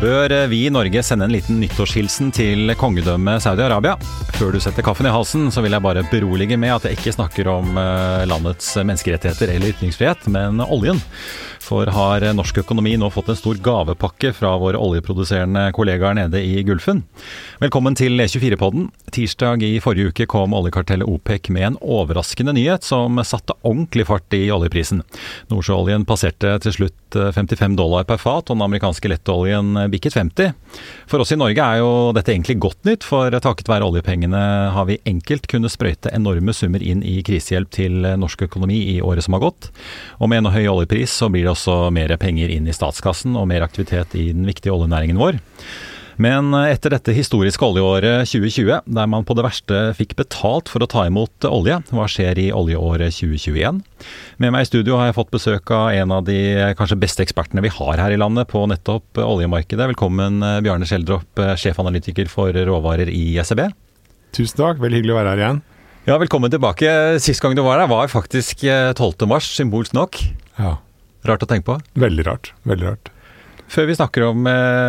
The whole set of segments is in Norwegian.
Bør vi I Norge sende en liten nyttårshilsen til kongedømmet Saudi-Arabia? Før du setter kaffen I halsen, så vil jeg bare berolige med at jeg ikke snakker om landets menneskerettigheter eller ytringsfrihet, men oljen. For har norsk økonomi nå fått en stor gavepakke fra våre oljeproduserende kollegaer nede I Gulfen? Velkommen til E24-podden. Tirsdag I forrige uke kom oljekartellet OPEC med en overraskende nyhet som satte ordentlig fart I oljeprisen. Nordsjøoljen passerte til slutt $55 per fat, og den amerikanske lettoljen bikket 50. For oss I Norge jo dette egentlig godt nytt, for takket være oljepengene har vi enkelt kunnet sprøyte enorme summer inn I krisehjelp til norsk økonomi I året som har gått. Og med en høy oljepris så blir det også mer penger inn I statskassen og mer aktivitet I den viktige oljenæringen vår. Men etter dette historiske oljeåret 2020, der man på det verste fikk betalt for å ta imot olje, hva skjer I oljeåret 2021? Med meg I studio har jeg fått besøk av en av de kanskje beste ekspertene vi har her I landet på nettopp oljemarkedet. Velkommen Bjarne Schjelderup, sjefanalytiker for råvarer I SEB. Tusen takk, veldig hyggelig å være her igjen. Ja, velkommen tilbake. Sist gang du var der var faktisk 12. mars, symbolsk nok. Ja. Rart å tenke på? Veldig rart, veldig rart. Før vi snakker om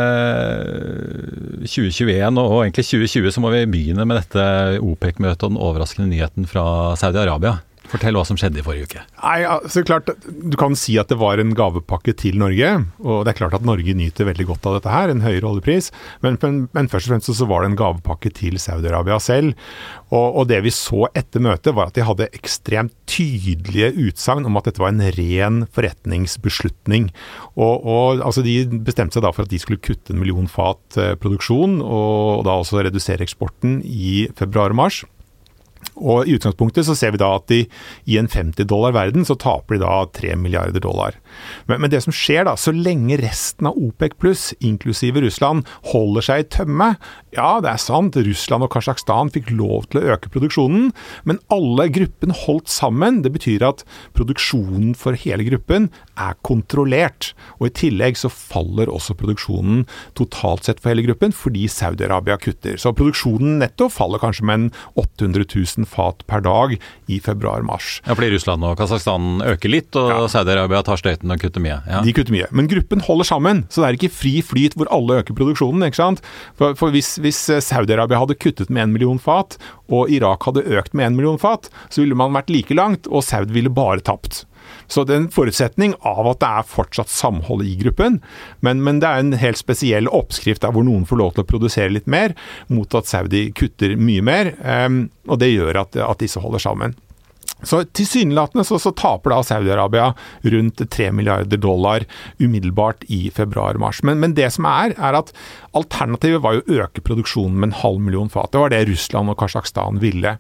2021 og egentlig 2020, så må vi begynne med dette OPEC-møtet og den overraskende nyheten fra Saudi-Arabia. Fortell hva som skjedde I forrige uke. Nei, altså klart, du kan si at det var en gavepakke til Norge, og det klart at Norge nyter veldig godt av dette her, en høyere oljepris, men først og fremst så var det en gavepakke til Saudi-Arabia selv, og det vi så etter møtet var at de hadde ekstremt tydelige utsagn om at dette var en ren forretningsbeslutning, og altså de bestemte seg da for at de skulle kutte 1 million fat produksjon, og da også redusere eksporten I februar og mars. Og I utgangspunktet så ser vi da at I en $50 verden så taper de da $3 milliarder. Men det som skjer da, så lenge resten av OPEC pluss, inklusive Russland, holder seg I tømme, ja det sant, Russland og Kazakhstan fikk lov til å øke produksjonen, men alle gruppen holdt sammen. Det betyr at produksjonen for hele gruppen kontrollert, og I tillegg så faller også produksjonen totalt sett for hele gruppen, fordi Saudi-Arabia kutter. Så produksjonen netto faller kanskje med en 800 000 fat per dag I februar-mars. Ja, fordi Russland og Kazakhstan øker litt, og Saudi-Arabia tar støyten og kutter mye. Ja. De kutter mye, men gruppen holder sammen, så det ikke fri flyt hvor alle øker produksjonen, ikke sant? For hvis Saudi-Arabia hadde kuttet med 1 million fat, og Irak hadde økt med 1 million fat, så ville man vært like langt, og Saudi ville bare tapt. Så det en forutsetning av at det fortsatt samhold I gruppen, men det en helt spesiell oppskrift der hvor noen får lov til å produsere litt mer, mot at Saudi kutter mye mer, og det gjør at disse holder sammen. Så tilsynelatende så taper da Saudi-Arabia rundt $3 milliarder umiddelbart I februar-mars. Men det som at alternativet var jo å øke produksjonen med 500 000 fat. Det var det Russland og Kazakhstan ville.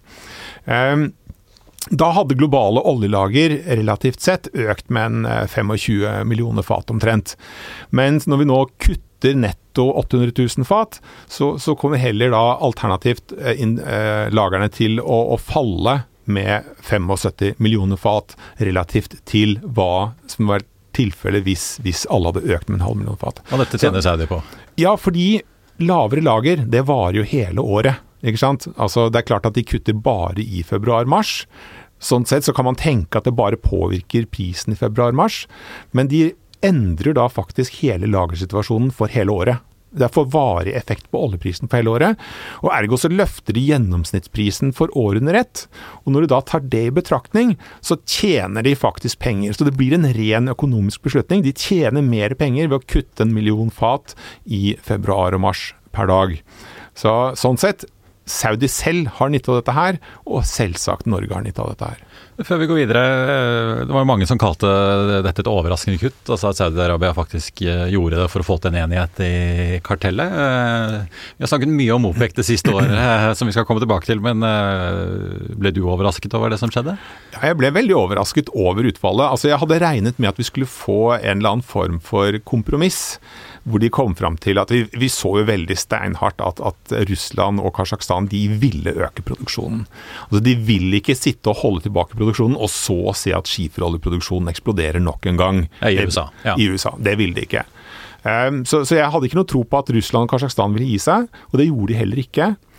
Da hadde globale oljelager relativt sett økt med 25 millioner fat omtrent. Mens når vi nå kutter netto 800 000 fat, så kommer heller da alternativt lagerne til å falle med 75 millioner fat relativt til hva som var tilfellet hvis alle hadde økt med 500 000 fat. Og dette tjener Saudi på? Ja, fordi lavere lager, det varer jo hele året. Ikke sant? Altså, det klart at de kutter bare I februar-mars. Sånn sett så kan man tenke at det bare påvirker prisen I februar-mars, men de endrer da faktisk hele lagersituasjonen for hele året. Det får varig effekt på oljeprisen for hele året, og ergo så løfter de gjennomsnittsprisen for år under ett, og når du da tar det I betraktning, så tjener de faktisk penger, så det blir en ren økonomisk beslutning. De tjener mer penger ved å kutte 1 million fat I februar og mars per dag. Så sånn sett, Saudi selv har nytt av dette her, og selvsagt Norge har nytt av dette her. Før vi går videre, det var jo mange som kalte dette et overraskende kutt, altså at Saudi-Arabia faktisk gjorde det for å få til en enighet I kartellet. Vi har snakket mye om OPEC det siste året, som vi skal komme tilbake til, men ble du overrasket over det som skjedde? Ja, jeg ble veldig overrasket over utfallet. Altså, jeg hadde regnet med at vi skulle få en eller annen form for kompromiss, hvor de kom frem til at vi så jo veldig steinhardt at Russland og Kazakhstan, de ville øke produksjonen. Altså, de ville ikke sitte og holde tilbake produksjonen, og så se at skiferoljeproduksjonen eksploderer nok en gang. I USA. Ja. I USA, det ville de ikke. Så jeg hadde ikke noe tro på at Russland og Kazakhstan ville gi seg, og det gjorde de heller ikke.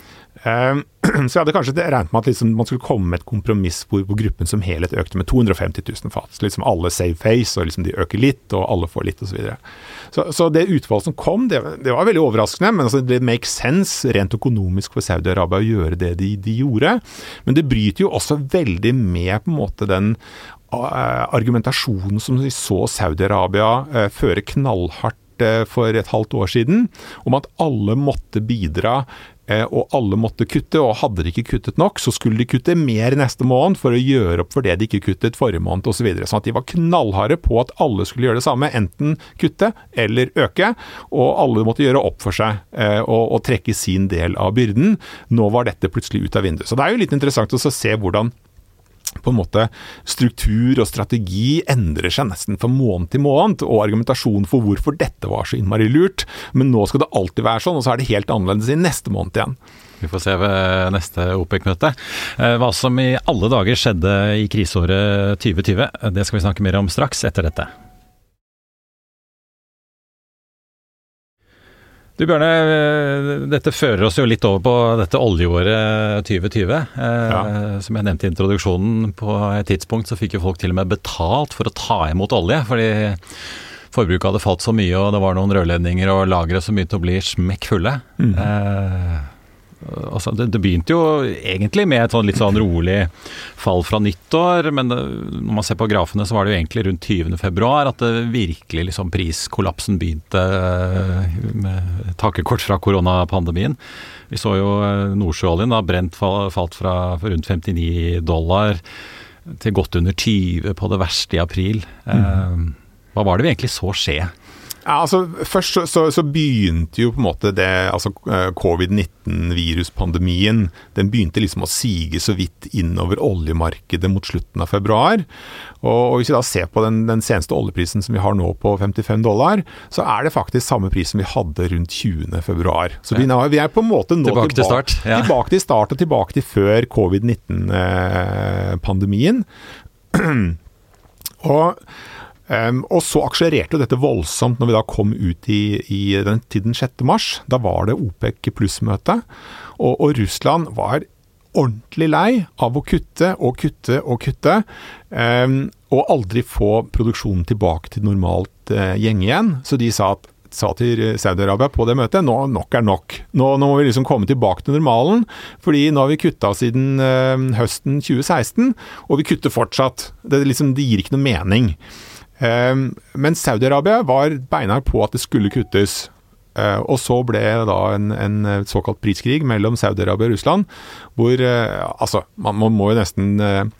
Så jeg hadde kanskje regnet med at liksom man skulle komme med et kompromiss hvor gruppen som helhet økte med 250 000 fat. Så liksom alle save face, og liksom de øker litt, og alle får litt, og så videre. Så det utvalget som kom, det var veldig overraskende, men altså det make sense rent økonomisk for Saudi-Arabia å gjøre det de gjorde. Men det bryter jo også veldig med på en måte den argumentasjonen som vi så Saudi-Arabia føre knallhardt for et halvt år siden, om at alle måtte bidra og alle måtte kutte, og hadde de ikke kuttet nok, så skulle de kutte mer neste måned for å gjøre opp for det de ikke kuttet forrige måned, og så videre. Sånn at de var knallharde på at alle skulle gjøre det samme, enten kutte eller øke, og alle måtte gjøre opp for seg og trekke sin del av byrden. Nå var dette plutselig ut av vinduet. Så det er jo litt interessant å se hvordan på en måte struktur og strategi endrer seg nesten fra måned til måned, og argumentasjonen for hvorfor dette var så innmari lurt, men nå skal det alltid være sånn, og så er det helt annerledes i neste måned igjen. Vi får se ved neste OPEC-møte. Hva som i alle dager skjedde i kriseåret 2020, det skal vi snakke mer om straks etter dette. Du Bjørne, dette fører oss jo litt over på dette oljeåret 2020. Som jeg nevnte i introduksjonen, på et tidspunkt så fikk jo folk til og med betalt for å ta imot olje, fordi forbruket hadde falt så mye, og det var noen rørledninger og lagre som begynte å bli smekkfulle. Altså, det begynte jo egentlig med et litt sånn rolig fall fra nyttår, men når man ser på grafene så var det jo egentlig rundt 20. februar at det virkelig liksom priskollapsen begynte med takkekort fra koronapandemien. Vi så jo Nordsjøoljen da, Brent falt fra rundt $59 til godt under 20 på det verste i april. Hva var det vi egentlig så skje? Ja, altså først så begynte jo på en måte det, altså covid-19-viruspandemien, den begynte liksom å sige så vidt innover oljemarkedet mot slutten av februar. Og hvis vi da ser på den seneste oljeprisen som vi har nå på $55, så er det faktisk samme pris som vi hadde rundt 20. februar. Så vi er på en måte nå tilbake til start. Ja. Tilbake til start og tilbake til før covid-19-pandemien. Og så akselererte jo dette voldsomt når vi da kom ut til den 6. mars. Da var det OPEC pluss-møte, og Russland var ordentlig lei av å kutte og kutte og kutte, og aldri få produksjonen tilbake til normalt gjeng igjen. Så de sa til Saudi-Arabia på det møtet, nok er nok. Nå må vi liksom komme tilbake til normalen, fordi nå har vi kuttet siden høsten 2016, og vi kutter fortsatt. Det gir ikke noe mening. Men Saudi-Arabia var beinhard på at det skulle kuttes, og så ble da en såkalt priskrig mellom Saudi-Arabia og Russland, hvor man må jo nesten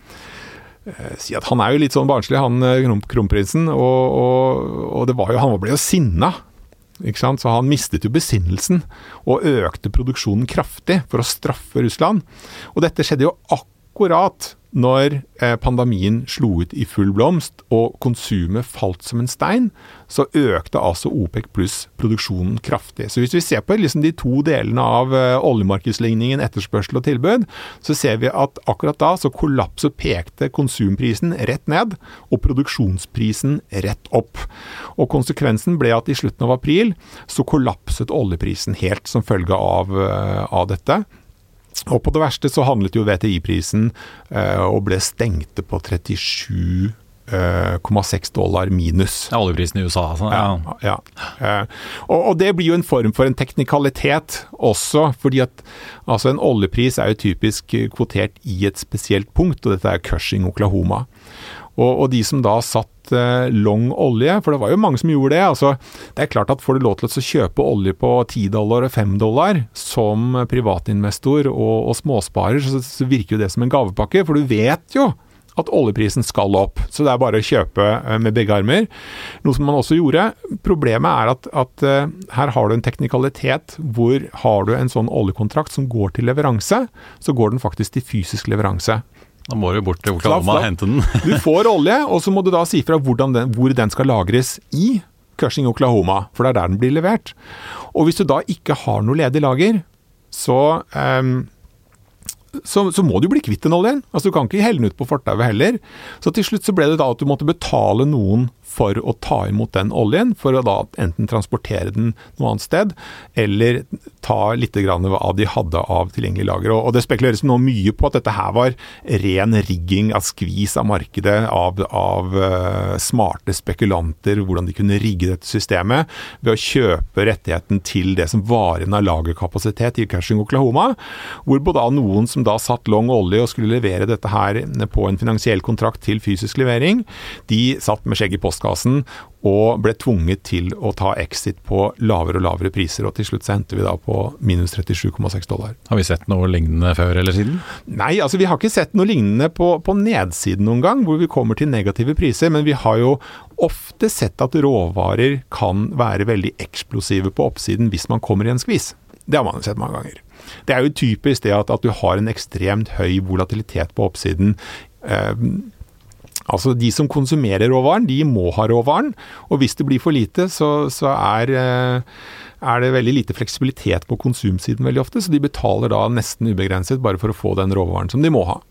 si at han er jo litt sånn barnslig, han kronprinsen, og det var jo, han ble jo sinna, ikke sant? Så han mistet jo besinnelsen og økte produksjonen kraftig for å straffe Russland, og dette skjedde jo akkurat når pandemien slo ut i full blomst og konsumet falt som en stein, så økte altså OPEC pluss produksjonen kraftig. Så hvis vi ser på liksom de to delene av oljemarkedsligningen, etterspørsel og tilbud, så ser vi at akkurat da så pekte konsumprisen rett ned, og produksjonsprisen rett opp. Og konsekvensen ble at i slutten av april så kollapset oljeprisen helt som følge av dette. Og på det verste så handlet jo VTI-prisen og ble stengte på $37,6 minus. Ja, oljeprisen i USA. Sånn. Ja. Og det blir jo en form for en teknikalitet også, fordi at altså en oljepris er jo typisk kvotert i et spesielt punkt, og dette er Cushing, Oklahoma. Og de som da satt long olje, for det var jo mange som gjorde det, altså det er klart at får du lov til å kjøpe olje på $10 og $5 som privatinvestor og småsparer, så virker jo det som en gavepakke, for du vet jo at oljeprisen skal opp, så det er bare å kjøpe med begge armer. Noe som man også gjorde. Problemet er at her har du en teknikalitet hvor har du en sånn oljekontrakt som går til leveranse, så går den faktisk til fysisk leveranse. Da må du bort til Oklahoma og hente den. Du får olje, og så må du da si fra hvor den skal lagres i Cushing, Oklahoma, for det er der den blir levert. Og hvis du da ikke har noe ledig lager, så så må du bli kvitt den oljen. Altså du kan ikke helle den ut på fortauet heller. Så til slutt så ble det da at du måtte betale noen for å ta imot den oljen, for å da enten transportere den noe annet sted, eller ta litt grann av de hadde av tilgjengelig lager. Og det spekuleres nå mye på at dette her var ren rigging av skvis av markedet, av smarte spekulanter, hvordan de kunne rigge dette systemet, ved å kjøpe rettigheten til det som var igjen av lagerkapasitet i Cushing, Oklahoma, hvor både noen som da satt long olje og skulle levere dette her på en finansiell kontrakt til fysisk levering, de satt med skjegg i postkassen og ble tvunget til å ta exit på lavere og lavere priser, og til slutt så endte vi da på minus $37,6. Har vi sett noe lignende før eller siden? Nei, altså vi har ikke sett noe lignende på nedsiden noen gang, hvor vi kommer til negative priser, men vi har jo ofte sett at råvarer kan være veldig eksplosive på oppsiden hvis man kommer i en skvis. Det har man sett mange ganger. Det er jo typisk det at du har en ekstremt høy volatilitet på oppsiden. Altså de som konsumerer råvaren, de må ha råvaren, og hvis det blir for lite, så er det veldig lite fleksibilitet på konsumsiden veldig ofte, så de betaler da nesten ubegrenset bare for å få den råvaren som de må ha.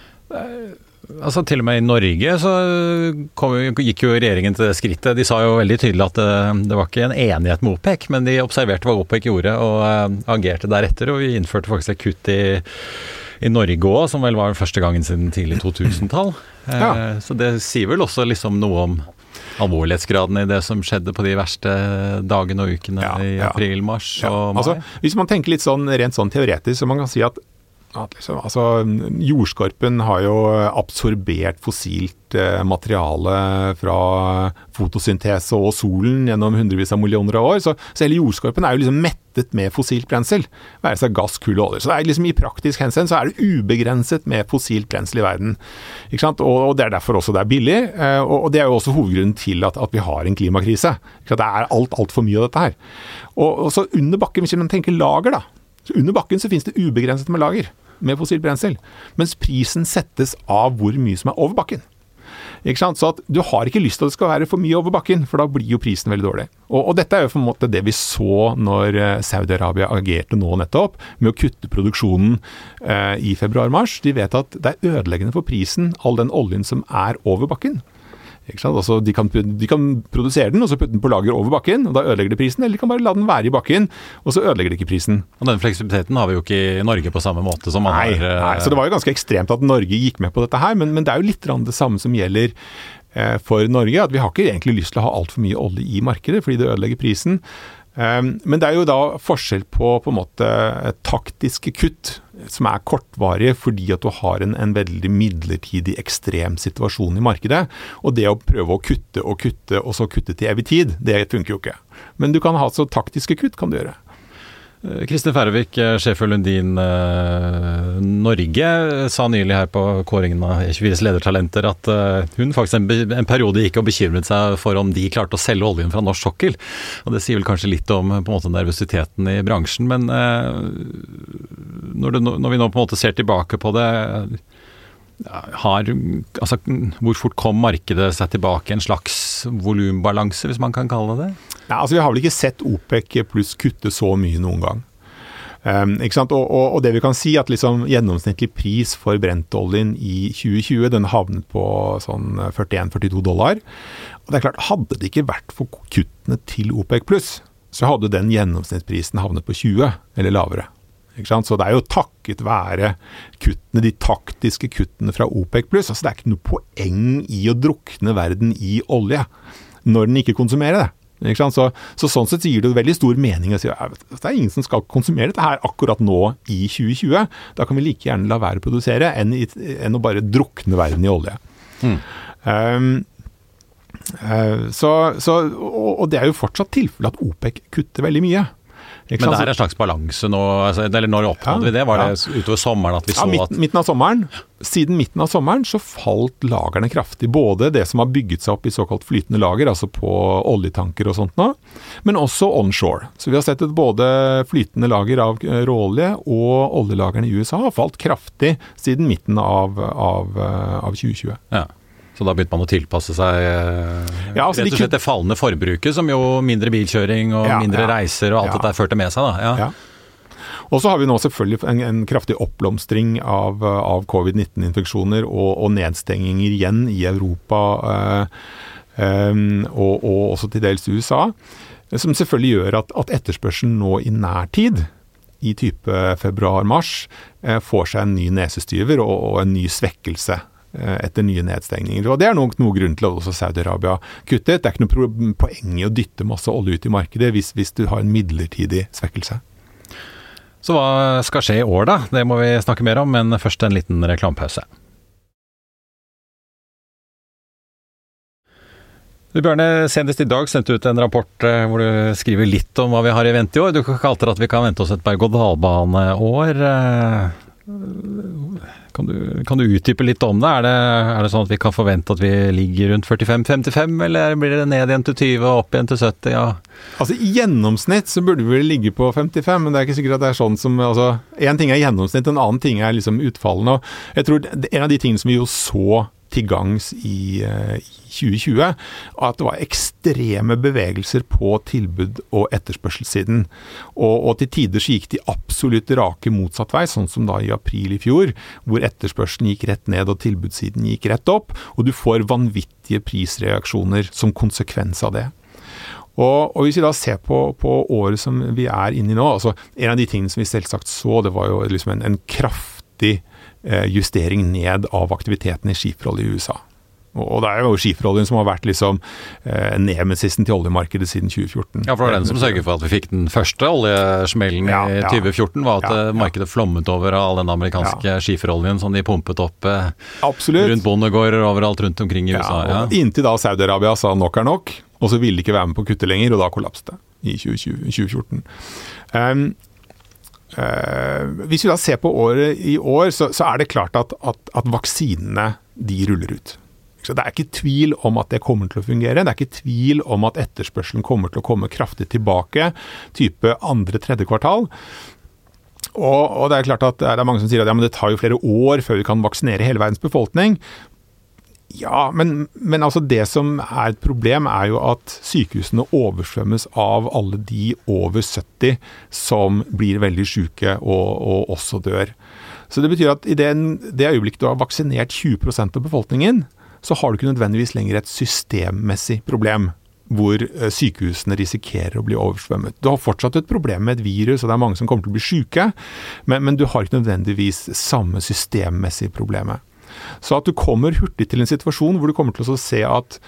Altså til og med i Norge så gikk jo regjeringen til det skrittet. De sa jo veldig tydelig at det var ikke en enighet med OPEC, men de observerte hva OPEC gjorde og agerte deretter, og vi innførte faktisk et kutt i Norge også, som vel var første gangen siden tidlig 2000-tall. Ja. Så det sier vel også liksom noe om alvorlighetsgraden i det som skjedde på de verste dagene og ukene i april, mars og mai. Altså, hvis man tenker litt sånn, rent sånn teoretisk, så man kan si at jordskorpen har jo absorbert fossilt materiale fra fotosyntese og solen gjennom hundrevis av millioner av år, så hele jordskorpen er jo liksom mettet med fossilt brensel, være seg gass, kull og olje. Så det er liksom i praktisk hensyn så er det ubegrenset med fossilt brensel i verden. Ikke sant? Og det er derfor også det er billig, og det er jo også hovedgrunnen til at vi har en klimakrise. Ikke sant? Det er alt for mye av dette her. Og så under bakken, hvis man tenker lager da, så under bakken så finnes det ubegrenset med lager med fossilt brensel, mens prisen settes av hvor mye som er over bakken. Ikke sant? Så at du har ikke lyst til at det skal være for mye over bakken, for da blir jo prisen veldig dårlig. Og dette er jo på en måte det vi så når Saudi-Arabia agerte nå nettopp, med å kutte produksjonen i februar-mars. De vet at det er ødeleggende for prisen, all den oljen som er over bakken. Ikke sant? Altså, de kan produsere den, og så putte den på lager over bakken, og da ødelegger de prisen, eller de kan bare la den være i bakken, og så ødelegger de ikke prisen. Og den fleksibiliteten har vi jo ikke i Norge på samme måte som man har. Nei, så det var jo ganske ekstremt at Norge gikk med på dette her, men det er jo litt det samme som gjelder for Norge, at vi har ikke egentlig lyst til å ha alt for mye olje i markedet, fordi det ødelegger prisen. Men det er jo da forskjell på en måte taktiske kutt som er kortvarige fordi at du har en veldig midlertidig ekstrem situasjon i markedet, og det å prøve å kutte og så kutte til evig tid, det funker jo ikke. Men du kan ha så taktiske kutt, kan du gjøre. Kristin Færøvik, sjef for Lundin Norge, sa nylig her på kåringen av E24s ledertalenter at hun faktisk en periode gikk og bekymret seg for om de klarte å selge oljen fra norsk sokkel. Og det sier vel kanskje litt om på en måte nervøsiteten i bransjen, men når vi nå på en måte ser tilbake på det, hvor fort kom markedet seg tilbake en slags volumbalanse, hvis man kan kalle det? Ja, altså vi har vel ikke sett OPEC pluss kutte så mye noen gang. Ikke sant? Og det vi kan si at liksom gjennomsnittlig pris for brentoljen i 2020, den havnet på sånn $41-42. Og det er klart, hadde det ikke vært for kuttene til OPEC pluss, så hadde den gjennomsnittsprisen havnet på 20 eller lavere. Ikke sant? Så det er jo takket være kuttene, de taktiske kuttene fra OPEC pluss. Altså det er ikke noe poeng i å drukne verden i olje når den ikke konsumerer det. Ikke sant? Så sånn sett gir det veldig stor mening å si at det er ingen som skal konsumere dette her akkurat nå i 2020. Da kan vi like gjerne la være å produsere enn å bare drukne verden i olje. Og det er jo fortsatt tilfelle at OPEC kutter veldig mye. Men det er en slags balanse nå, eller når oppnådde vi det? Var det utover sommeren at vi så at... Midten av sommeren. Siden midten av sommeren så falt lagerne kraftig. Både det som har bygget seg opp i såkalt flytende lager, altså på oljetanker og sånt nå, men også onshore. Så vi har sett at både flytende lager av råolje og oljelagerne i USA har falt kraftig siden midten av 2020. Ja. Så da begynte man å tilpasse seg rett og slett det fallende forbruket, som jo mindre bilkjøring og mindre reiser og alt dette førte med seg da. Ja. Og så har vi nå selvfølgelig en kraftig oppblomstring av covid-19-infeksjoner og nedstenginger igjen i Europa og også til dels USA, som selvfølgelig gjør at etterspørselen nå i nær tid, i type februar-mars, får seg en ny nesestyver og en ny svekkelse etter nye nedstengninger. Og det nok noe grunn til at også Saudi-Arabia kuttet. Det ikke noe poeng i å dytte masse olje ut i markedet hvis du har en midlertidig svekkelse. Så hva skal skje i år da? Det må vi snakke mer om, men først en liten reklamepause. Du Bjørne, senest i dag sendte ut en rapport hvor du skriver litt om hva vi har i vente i år. Du kalte at vi kan vente oss et berg-og-dal-bane-år. Kan du utdype litt om det? Er det sånn at vi kan forvente at vi ligger rundt 45-55, eller blir det ned igjen til 20 og opp igjen til 70? Ja. Altså i gjennomsnitt så burde vi ligge på 55, men det ikke sikkert at det sånn som, altså, en ting gjennomsnitt, en annen ting liksom utfallene, og jeg tror en av de tingene som vi jo så til gangs i 2020, at det var ekstreme bevegelser på tilbud- og etterspørselssiden. Og til tider så gikk de absolutt rake motsatt vei, sånn som da i april i fjor, hvor etterspørselen gikk rett ned og tilbudssiden gikk rett opp, og du får vanvittige prisreaksjoner som konsekvens av det. Og hvis vi da ser på året som vi inne i nå, altså en av de tingene som vi selvsagt så, det var jo liksom en kraftig justering ned av aktiviteten i skiferolje i USA. Og det jo skiferoljen som har vært liksom nemesisen til oljemarkedet siden 2014. Ja, for det var den som sørget for at vi fikk den første oljesmellen i 2014, var at markedet flommet over av all den amerikanske skiferoljen som de pumpet opp rundt bondegårder overalt rundt omkring i USA. Ja. Inntil da Saudi-Arabia sa nok nok, og så ville de ikke være med på å kutte lenger, og da kollapste det i 2014. Hvis vi da ser på året i år, så det klart at vaksinene, de ruller ut. Så det ikke tvil om at det kommer til å fungere. Det ikke tvil om at etterspørselen kommer til å komme kraftig tilbake, type 2.-3. kvartal. Og det klart at det mange som sier at men det tar jo flere år før vi kan vaksinere hele verdens befolkning. Ja, men altså det som et problem jo at sykehusene oversvømmes av alle de over 70 som blir veldig syke og også dør. Så det betyr at i det øyeblikket du har vaksinert 20% av befolkningen, så har du ikke nødvendigvis lenger et systemmessig problem hvor sykehusene risikerer å bli oversvømmet. Du har fortsatt et problem med et virus, og det mange som kommer til å bli syke, men du har ikke nødvendigvis samme systemmessige problemet. Så at du kommer hurtig til en situasjon hvor du kommer til å se at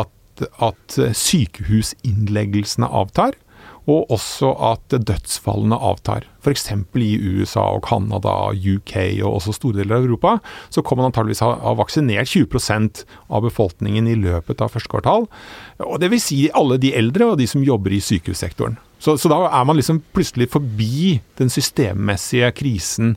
sykehusinnleggelsene avtar, og også at dødsfallene avtar. For eksempel i USA og Kanada, UK og også store deler av Europa, så kommer man antageligvis ha vaksinert 20% av befolkningen i løpet av første kvartal. Og det vil si alle de eldre og de som jobber i sykehussektoren. Så da man liksom plutselig forbi den systemmessige krisen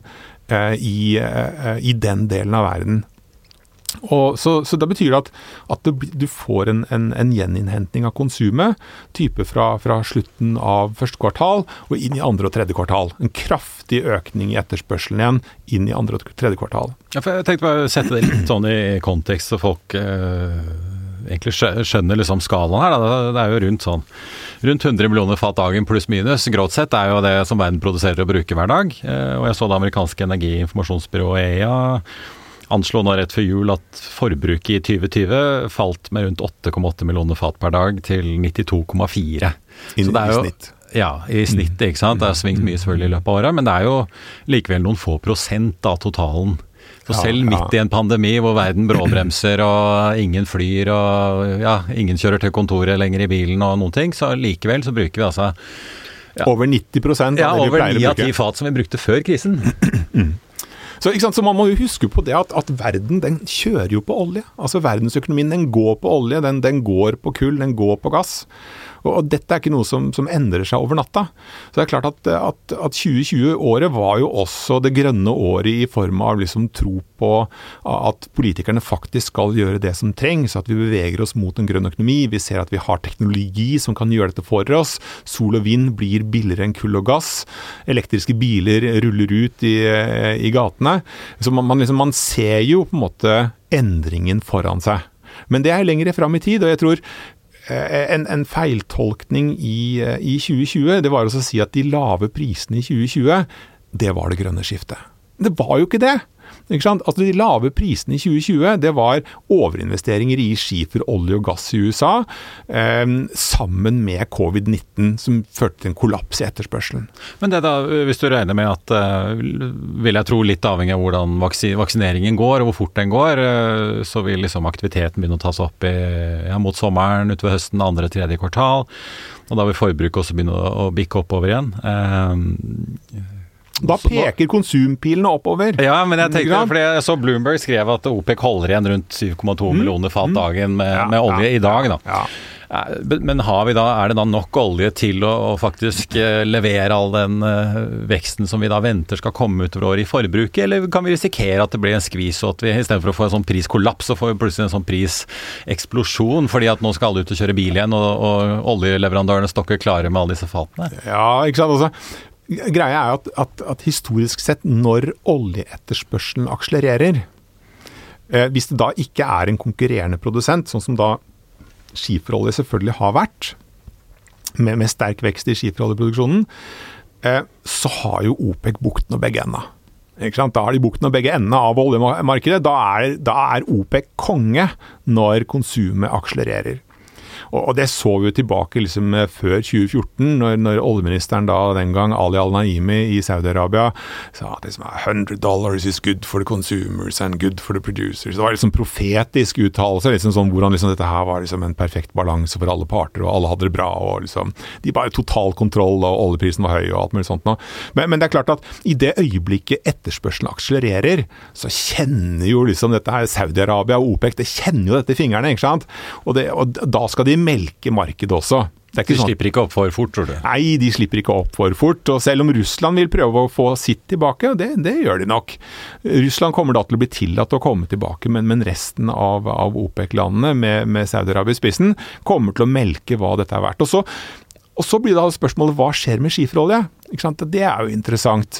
i den delen av verden. Og så det betyr at du får en gjeninnhentning av konsumet, type fra slutten av første kvartal og inn i 2. og 3. kvartal. En kraftig økning i etterspørselen igjen inn i 2. og 3. kvartal. Ja, for jeg tenkte bare å sette det litt sånn i kontekst, så folk egentlig skjønner liksom skalaen her. Da. Det jo rundt 100 millioner fat dagen pluss minus. Grovt sett jo det som verden produserer og bruker hver dag. Og jeg så det amerikanske energiinformasjonsbyrået EIA anslå nå rett før jul at forbruket i 2020 falt med rundt 8,8 millioner fat per dag til 92,4. Så det jo, snitt. Ja, i snitt, ikke sant? Det svingt mye selvfølgelig i løpet av året, men det jo likevel noen få prosent av totalen. Så selv midt i en pandemi hvor verden bråbremser og ingen flyr og ingen kjører til kontoret lenger i bilen og noen ting, så likevel så bruker vi altså over 90% av det vi pleier å bruke. Ja, over 9 av 10 fat som vi brukte før krisen. Så, ikke sant? Så man må jo huske på det at verden, den kjører jo på olje. Altså verdensøkonomien, den går på olje, den går på kull, den går på gass. Og dette ikke noe som endrer seg over natta. Så det klart at 2020-året var jo også det grønne året i form av liksom tro på at politikerne faktisk skal gjøre det som trengs, at vi beveger oss mot en grønn økonomi. Vi ser at vi har teknologi som kan gjøre dette for oss. Sol og vind blir billigere enn kull og gass. Elektriske biler ruller ut i gatene. Så man ser jo på en måte endringen foran seg. Men det lenger frem i tid, og jeg tror en feiltolkning i 2020, det var også å si at de lave prisene i 2020, det var det grønne skiftet. Det var jo ikke det. Ikke sant? Altså de lave prisene i 2020, det var overinvesteringer i skifer, olje og gass i USA, sammen med covid-19 som førte til en kollaps i etterspørselen. Men det da, hvis du regner med at, vil jeg tro litt avhengig av hvordan vaksineringen går, og hvor fort den går, så vil liksom aktiviteten begynne å tas opp mot sommeren, utover høsten, andre, tredje kvartal, og da vil forbruket også begynne å bikke oppover igjen. Da peker konsumpilene oppover. Ja, men jeg tenkte, fordi jeg så Bloomberg skrev at OPEC holder igjen rundt 7,2 millioner fat dagen med olje i dag da. Ja. Men er det da nok olje til å faktisk levere all den veksten som vi da venter skal komme utover året i forbruket, eller kan vi risikere at det blir en skvis, og at vi i stedet for å få en sånn priskollaps, så får vi plutselig en sånn priseksplosjon, fordi at nå skal alle ut og kjøre bil igjen, og oljeleverandørene stokker klare med alle disse fatene? Ja, ikke sant, altså. Greia er at historisk sett, når oljeetterspørselen akselererer, hvis det da ikke er en konkurrerende produsent, sånn som da skiferolje selvfølgelig har vært, med sterk vekst i skiferoljeproduksjonen, så har jo OPEC bukten og begge enda. Ikke sant? Da har de bukten og begge enda av oljemarkedet. Da er OPEC konge når konsumet akselererer. Og det så vi jo tilbake liksom før 2014, når oljeministeren da den gang, Ali Al-Naimi i Saudi-Arabia, sa at liksom, $100 is good for the consumers and good for the producers. Det var liksom profetisk uttalelse, liksom sånn, hvordan liksom, dette her var liksom en perfekt balanse for alle parter, og alle hadde det bra, og liksom, de bare total kontroll, og oljeprisen var høy, og alt mulig sånt nå. Men det er klart at i det øyeblikket etterspørselen akselererer, så kjenner jo liksom dette her, Saudi-Arabia og OPEC, det kjenner jo dette i fingrene, ikke sant? Og da skal de melke markedet også. De slipper ikke opp for fort, tror du? Nei, de slipper ikke opp for fort, og selv om Russland vil prøve å få sitt tilbake, det gjør de nok. Russland kommer da til å bli tillatt å komme tilbake, men resten av OPEC-landene med Saudi-Arabia i spissen kommer til å melke hva dette er verdt. Og så blir da spørsmålet, hva skjer med skiferolje? Ikke sant? Det er jo interessant.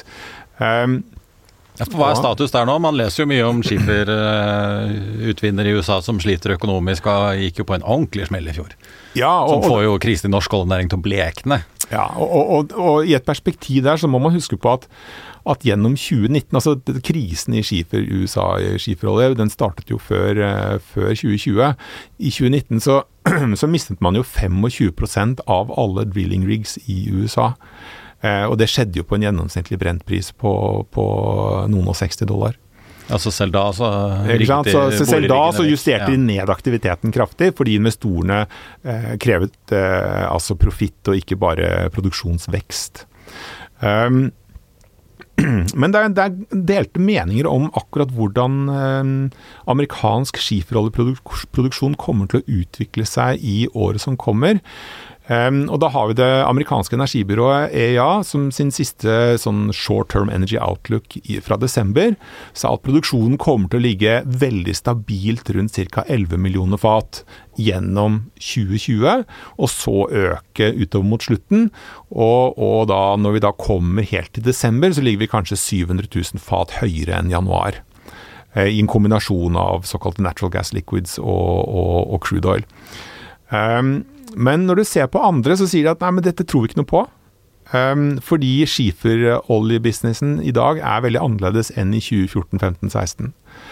Hva er status der nå? Man leser jo mye om skiferutvinner i USA som sliter økonomisk, og gikk jo på en ordentlig smell i fjor. Ja, som får jo krisen i norsk oljenæring til å blekne. Ja, og i et perspektiv der så må man huske på at gjennom 2019, altså krisen i USA i skiferolje, den startet jo før 2020. I 2019 så mistet man jo 25% av alle drilling rigs i USA. Og det skjedde jo på en gjennomsnittlig brentpris på noen og $60. Altså selv da så justerte de ned aktiviteten kraftig, fordi investorene krevet altså profitt og ikke bare produksjonsvekst. Men det er delte meninger om akkurat hvordan amerikansk skiferoljeproduksjon kommer til å utvikle seg i året som kommer. Og da har vi det amerikanske energibyrået EIA som sin siste sånn short-term energy outlook fra desember, sa at produksjonen kommer til å ligge veldig stabilt rundt ca. 11 millioner fat gjennom 2020, og så øke utover mot slutten, og da når vi da kommer helt til desember, så ligger vi kanskje 700 000 fat høyere enn januar, i en kombinasjon av såkalte natural gas liquids og crude oil. Men når du ser på andre, så sier de at nei, men dette tror vi ikke noe på. Fordi skiferoljebusinessen i dag er veldig annerledes enn i 2014, 15, 16.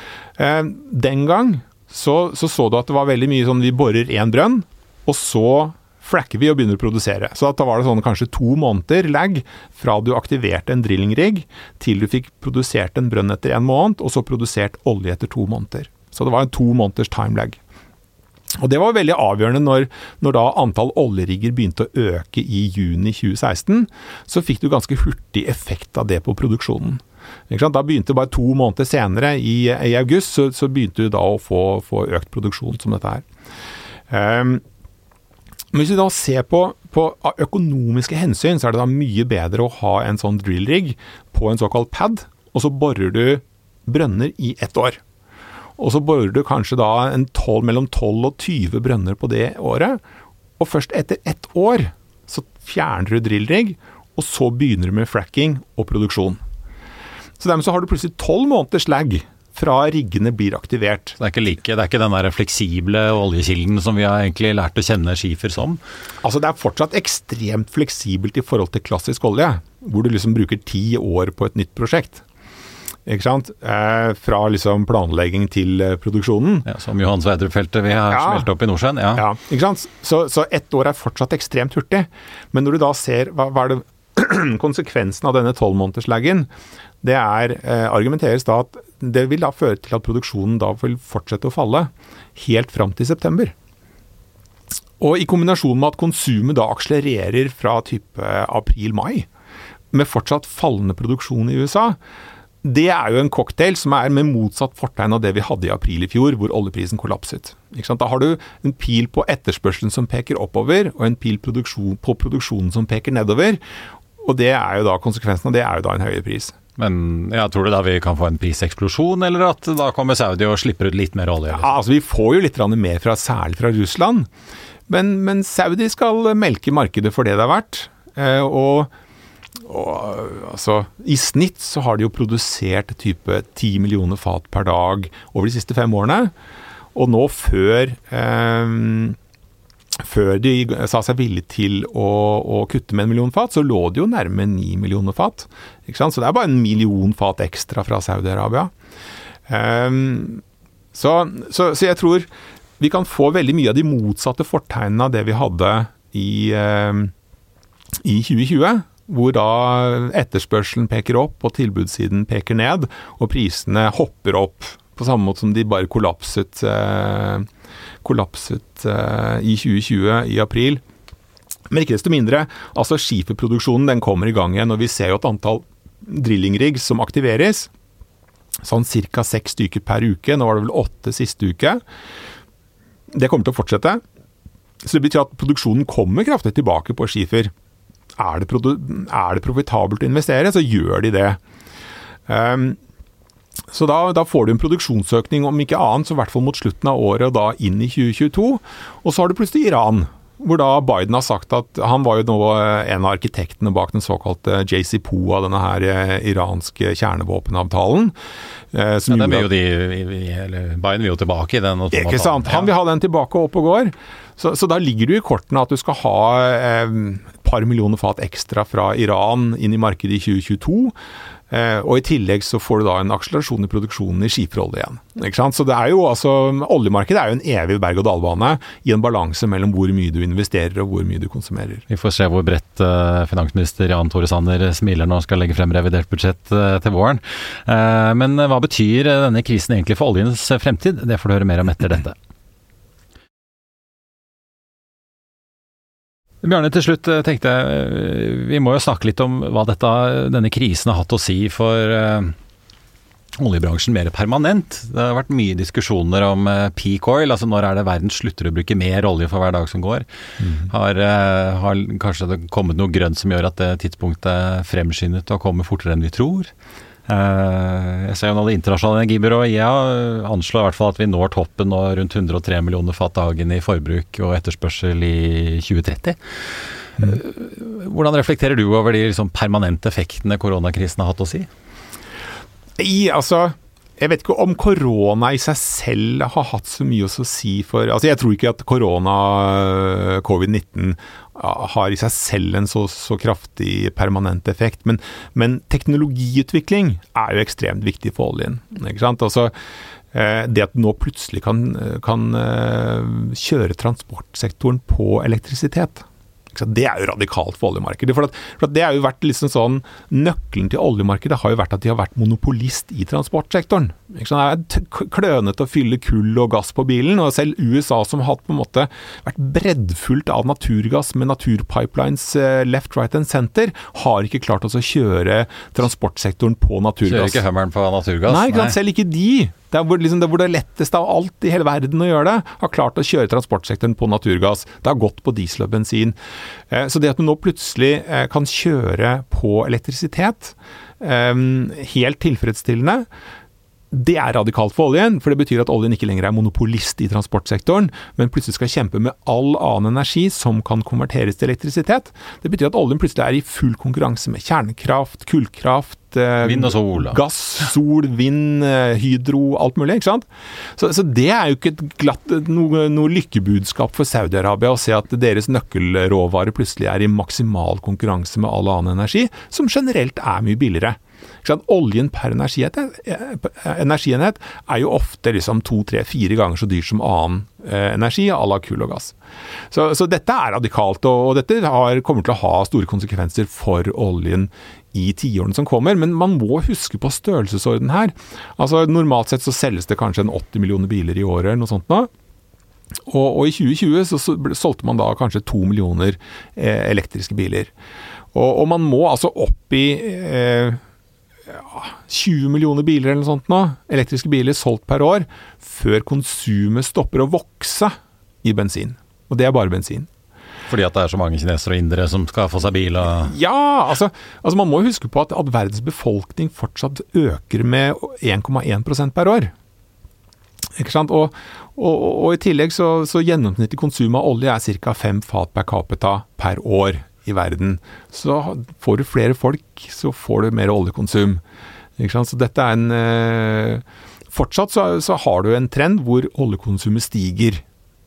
Den gang så du at det var veldig mye sånn, vi borer en brønn, og så fracker vi og begynner å produsere. Så da var det sånn kanskje 2 måneder lag fra du aktiverte en drilling rig, til du fikk produsert en brønn etter 1 måned, og så produsert olje etter 2 måneder. Så det var en 2 måneders time lag. Og det var veldig avgjørende når da antall oljerigger begynte å øke i juni 2016, så fikk du ganske hurtig effekt av det på produksjonen. Ikke sant? Da begynte bare 2 måneder senere, i august, så begynte du da å få økt produksjon som dette her. Men hvis vi da ser på økonomiske hensyn, så er det da mye bedre å ha en sånn drill rig på en såkalt pad, og så borer du brønner i 1 år. Og så borer du kanskje da mellom 12 og 20 brønner på det året, og først etter 1 år så fjerner du drillrigg, og så begynner du med fracking og produksjon. Så dermed så har du plutselig 12 måneders lag fra riggene blir aktivert. Det er ikke den der fleksible oljekilden som vi har egentlig lært å kjenne skifer som? Altså det er fortsatt ekstremt fleksibelt i forhold til klassisk olje. hvor du liksom bruker 10 år på et nytt prosjekt. Ikke sant? Fra liksom planlegging til produksjonen. Ja, som Johan Sverdrup-feltet vi har smelt opp i Nordsjøen. Ja, ikke sant? Så 1 år fortsatt ekstremt hurtig. Men når du da ser, hva er det konsekvensen av denne 12-månederslaggen, det argumenteres da at det vil da føre til at produksjonen da vil fortsette å falle helt fram til september. Og i kombinasjon med at konsumet da akselererer fra type april-mai, med fortsatt fallende produksjon i USA, det jo en cocktail som med motsatt fortegn av det vi hadde i april i fjor, hvor oljeprisen kollapset. Ikke sant? Da har du en pil på etterspørselen som peker oppover, og en pil på produksjonen som peker nedover, og det jo da konsekvensen av det jo da en høyere pris. Men jeg tror du da vi kan få en priseksplosjon, eller at da kommer Saudi og slipper ut litt mer olje? Ja, altså vi får jo litt mer særlig fra Russland, men Saudi skal melke markedet for det har vært, og altså, i snitt så har de jo produsert type 10 millioner fat per dag over de siste 5 årene, og nå før de sa seg villig til å kutte med 1 million fat, så lå det jo nærme 9 millioner fat, ikke sant? Så det bare 1 million fat ekstra fra Saudi-Arabia. Så jeg tror vi kan få veldig mye av de motsatte fortegnene av det vi hadde i 2020, hvor da etterspørselen peker opp og tilbudssiden peker ned, og prisene hopper opp på samme måte som de bare kollapset i 2020 i april. Men ikke desto mindre, altså skiferproduksjonen den kommer i gang igjen, og vi ser jo et antall drilling-rigs som aktiveres, sånn cirka 6 stykker per uke, nå var det vel 8 siste uke. Det kommer til å fortsette, så det betyr at produksjonen kommer kraftig tilbake på skifer. Det profitabelt å investere, så gjør de det. Så da får du en produksjonsøkning, om ikke annet, så i hvert fall mot slutten av året, og da inn i 2022. Og så har du plutselig Iran, hvor da Biden har sagt at han var jo nå en av arkitektene bak den såkalte JCPOA, denne her iranske kjernevåpenavtalen. Den vil jo Biden vil jo tilbake i den. Ikke sant? Han vil ha den tilbake opp og går. Så da ligger det i kortene at du skal ha et par millioner fat ekstra fra Iran inn i markedet i 2022, og i tillegg så får du da en akselerasjon i produksjonen i skiferolje igjen. Ikke sant? Så det jo altså, oljemarkedet jo en evig berg- og dalbane i en balanse mellom hvor mye du investerer og hvor mye du konsumerer. Vi får se hvor bredt finansminister Jan Tore Sanner smiler når han skal legge frem revidert budsjett til våren. Men hva betyr denne krisen egentlig for oljens fremtid? Det får du høre mer om etter dette. Bjarne, til slutt tenkte jeg, vi må jo snakke litt om hva denne krisen har hatt å si for oljebransjen mer permanent. Det har vært mye diskusjoner om peak oil, altså når det verden slutter å bruke mer olje for hver dag som går. Har kanskje det kommet noe grønt som gjør at det tidspunktet fremskyndet og kommer fortere enn vi tror? Jeg ser jo nå det internasjonale energibyrået IEA anslår i hvert fall at vi når toppen nå rundt 103 millioner fat dagen i forbruk og etterspørsel i 2030. Hvordan reflekterer du over de liksom permanente effektene koronakrisen har hatt å si? Jeg vet ikke om korona i seg selv har hatt så mye å si for... Altså jeg tror ikke at covid-19 har i seg selv en så kraftig permanent effekt, men teknologiutvikling jo ekstremt viktig for oljen, ikke sant? Altså, det at nå plutselig kan kjøre transportsektoren på elektrisitet, det jo radikalt for oljemarkedet, for det har jo vært liksom sånn, nøkkelen til oljemarkedet har jo vært at de har vært monopolist i transportsektoren. Det klønet å fylle kull og gass på bilen, og selv USA som har på en måte vært breddfullt av naturgass med naturpipelines left, right and center, har ikke klart å kjøre transportsektoren på naturgass. Kjører ikke Hummeren på naturgass? Nei, selv ikke de. Det hvor det letteste av alt i hele verden å gjøre det, har klart å kjøre transportsektoren på naturgass. Det har gått på diesel og bensin. Så det at du nå plutselig kan kjøre på elektrisitet, helt tilfredsstillende, det radikalt for oljen, for det betyr at oljen ikke lenger monopolist i transportsektoren, men plutselig skal kjempe med all annen energi som kan konverteres til elektrisitet. Det betyr at oljen plutselig i full konkurranse med kjernekraft, kullkraft, Vind og sol. Gass, sol, vind, hydro, alt mulig, ikke sant? Så det jo ikke noe lykkebudskap for Saudi-Arabia å se at deres nøkkelråvare plutselig i maksimal konkurranse med all annen energi, som generelt mye billigere. Oljen per energienhet jo ofte liksom 2, 3, 4 ganger så dyrt som annen energi, à la kull og gass. Så dette radikalt, og dette kommer til å ha store konsekvenser for oljen i 10-årene som kommer, men man må huske på størrelsesorden her. Altså normalt sett så selges det kanskje 80 millioner biler i året, eller noe sånt nå. Og i 2020 så solgte man da kanskje 2 millioner elektriske biler. Og man må altså opp i 20 millioner biler eller noe sånt nå, elektriske biler solgt per år, før konsumet stopper å vokse i bensin. Og det bare bensin. Fordi at det så mange kinesere og indere som skal få seg bil og... Ja, altså man må huske på at verdens befolkning fortsatt øker med 1,1% per år. Ikke sant? Og i tillegg så gjennomsnittlig konsum av olje ca. 5 fat per capita per år i verden. Så får du flere folk, så får du mer oljekonsum. Ikke sant? Så dette fortsatt så har du en trend hvor oljekonsumet stiger.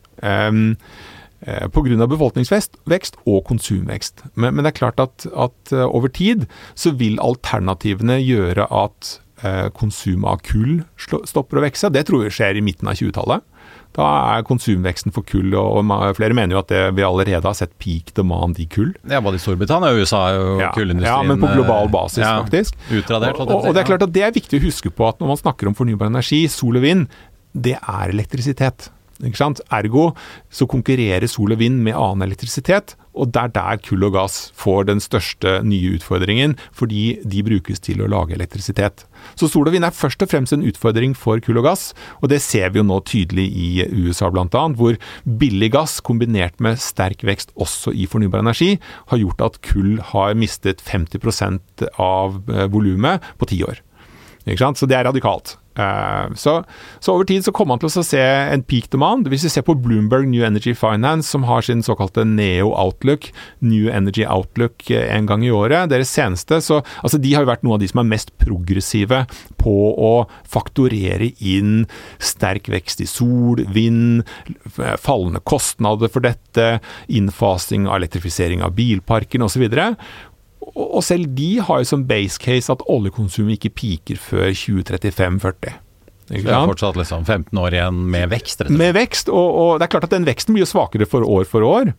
På grunn av befolkningsvekst og konsumvekst. Men det klart at over tid så vil alternativene gjøre at konsum av kull stopper å vekse. Det tror jeg skjer i midten av 20-tallet. Da konsumveksten for kull, og flere mener jo at vi allerede har sett peak demand i kull. Ja, både i Storbritannia og USA jo kullindustrien. Ja, men på global basis faktisk. Utradert. Og det klart at det viktig å huske på at når man snakker om fornybar energi, sol og vind, det elektrisitet. Ikke sant? Ergo så konkurrerer sol og vind med annen elektrisitet, og der kull og gass får den største nye utfordringen, fordi de brukes til å lage elektrisitet. Så sol og vind først og fremst en utfordring for kull og gass, og det ser vi jo nå tydelig i USA blant annet, hvor billig gass kombinert med sterk vekst også i fornybar energi har gjort at kull har mistet 50% av volumet på 10 år. Ikke sant? Så det radikalt. Så over tid så kommer man til å se en peak demand. Hvis vi ser på Bloomberg New Energy Finance, som har sin såkalte Neo Outlook, New Energy Outlook en gang i året, deres seneste, så altså de har jo vært noen av de som mest progressive på å faktorere inn sterk vekst i sol, vind, fallende kostnader for dette, innfasing av elektrifisering av bilparken og så videre. Og selv de har jo som base case at oljekonsumet ikke piker før 2035-40. Det fortsatt liksom 15 år igjen med vekst? Med vekst, og det klart at den veksten blir jo svakere for år.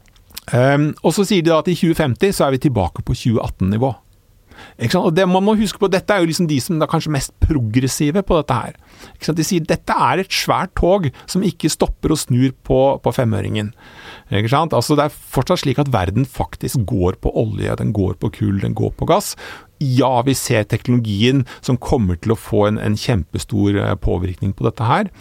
Og så sier de da at i 2050 så vi tilbake på 2018-nivå. Ikke sant? Og det man må huske på, dette jo liksom de som er kanskje mest progressive på dette her. Ikke sant? De sier dette et svært tog som ikke stopper og snur på femøringen. Ikke sant? Altså det fortsatt slik at verden faktisk går på olje, den går på kull, den går på gass. Ja, vi ser teknologien som kommer til å få en kjempestor påvirkning på dette her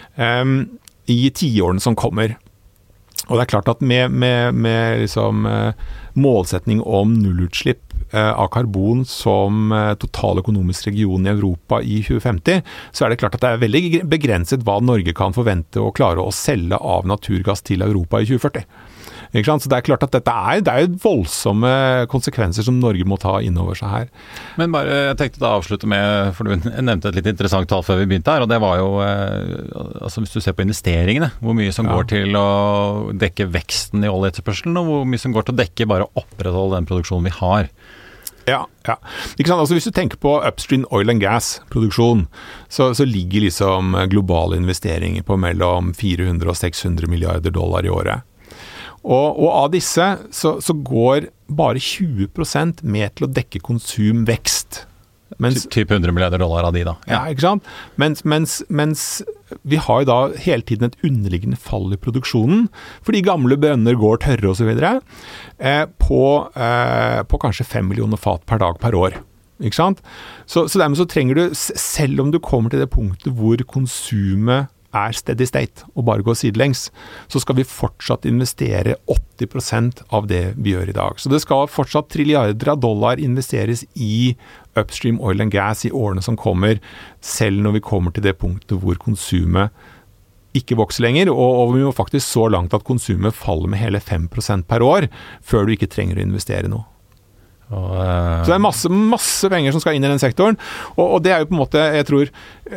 i 10-årene som kommer. Og det klart at med liksom, målsetning om nullutslipp av karbon som total økonomisk region i Europa i 2050, så det klart at det veldig begrenset hva Norge kan forvente å klare å selge av naturgass til Europa i 2040. Ikke sant? Så det klart at dette det voldsomme konsekvenser som Norge må ta inn over seg her. Men bare, jeg tenkte da avslutte med, for du nevnte et litt interessant tall før vi begynte her, og det var jo, altså hvis du ser på investeringene, hvor mye som går til å dekke veksten i oljeetterspørselen, og hvor mye som går til å dekke bare å opprettholde den produksjonen vi har. Ja. Ikke sant? Altså hvis du tenker på upstream oil and gas produksjon, så ligger liksom globale investeringer på mellom 400 og 600 milliarder dollar i året. Og av disse så går bare 20% med til å dekke konsumvekst. Typ 100 milliarder dollar av de da. Ja, ikke sant? Mens vi har jo da hele tiden et underliggende fall i produksjonen, fordi gamle brønner går tørre og så videre, på kanskje 5 millioner fat per dag per år. Ikke sant? Så dermed så trenger du, selv om du kommer til det punktet hvor konsumet steady state og bare går sidelengs, så skal vi fortsatt investere 80% av det vi gjør i dag. Så det skal fortsatt trilliarder av dollar investeres i upstream oil and gas i årene som kommer, selv når vi kommer til det punktet hvor konsumet ikke vokser lenger, og vi må faktisk så langt at konsumet faller med hele 5% per år, før du ikke trenger å investere noe. Så det masse penger som skal inn i den sektoren, og det jo på en måte, jeg tror,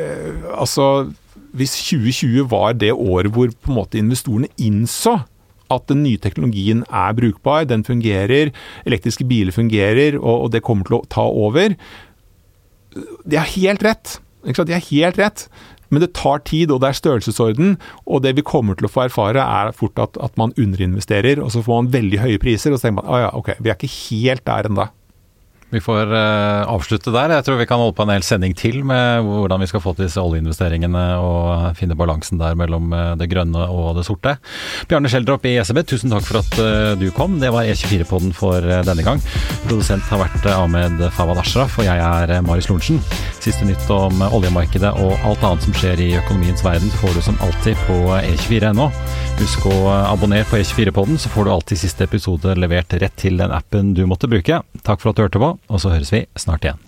hvis 2020 var det året hvor på en måte investorene innså at den nye teknologien brukbar, den fungerer, elektriske biler fungerer, og det kommer til å ta over. Det helt rett, ikke sant? Det helt rett. Men det tar tid, og det størrelsesorden, og det vi kommer til å få erfare fort at man underinvesterer, og så får man veldig høye priser, og så tenker man, ok, vi ikke helt der enda. Vi får avslutte der. Jeg tror vi kan holde på en hel sending til med hvordan vi skal få til disse oljeinvesteringene og finne balansen der mellom det grønne og det sorte. Bjarne Schjelderup i SEB, tusen takk for at du kom. Det var E24-podden for denne gang. Produsent har vært Ahmed Fawad Ashraf, og jeg Marius Lorentzen. Siste nytt om oljemarkedet og alt annet som skjer i økonomiens verden får du som alltid på E24.no. Husk å abonnere på E24-podden, så får du alltid siste episode levert rett til den appen du måtte bruke. Takk for at du hørte på, og så høres vi snart igjen.